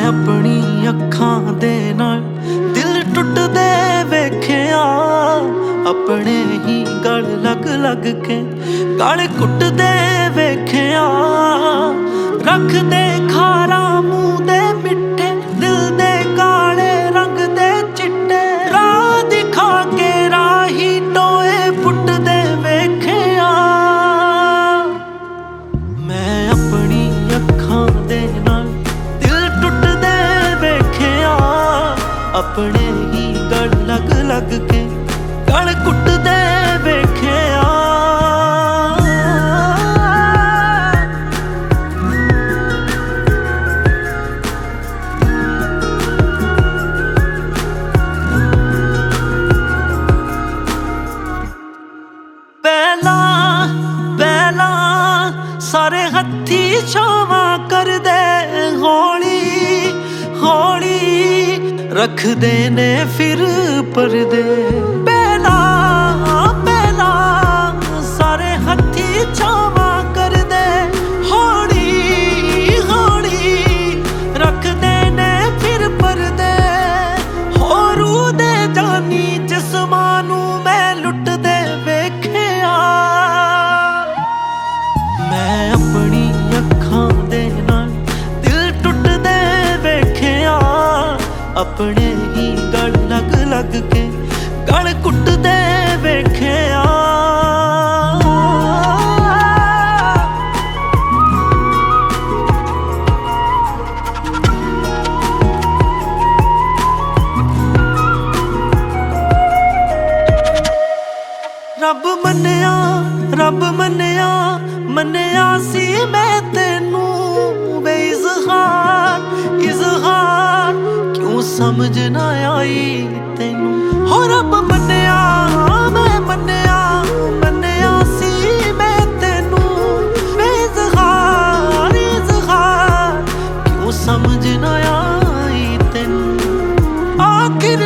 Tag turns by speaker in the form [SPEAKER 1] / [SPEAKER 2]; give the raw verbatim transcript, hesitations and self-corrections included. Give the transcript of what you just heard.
[SPEAKER 1] अपनी अखां दे नाल दिल टुटदे वेखिया, अपने ही गल लग लग के गल कुटदे वेखिया। रख दे खारा मूंह दे मिठे, दिल दे काले रंग दे चिट्टे, राह दिखा के राही टोए पुटदे वेखिया। मैं अपनी अखां दे नाल दिल टुटदे वेखिया, अपने ही गल लग लग के गल कुटदे वेखिया। पहला पहला सारे हत्थी छावा कर दे, हौली हौली रख देने फिर परदे। पहला पहला सारे हत्थी छावा कर दे, हौली हौली रख देने फिर परदे। होरू दे जानी जिस्मानू मैं लुट दे वेखिया। मैं अपनी अखां दे नाल दिल टुटदे वेखिया, अपने ही गल लग लग के गल कुटदे वेखिया। रब मन्निया रब मन्निया मन्निया सी मैं तेनू, वे इज़हार इज़हार क्यों समझ ना आई तेनू। हो रब मन्निया मैं मन्निया मन्निया सी मैं तेनू, वे इज़हार इज़हार क्यों समझ ना आई तेनू। आखिर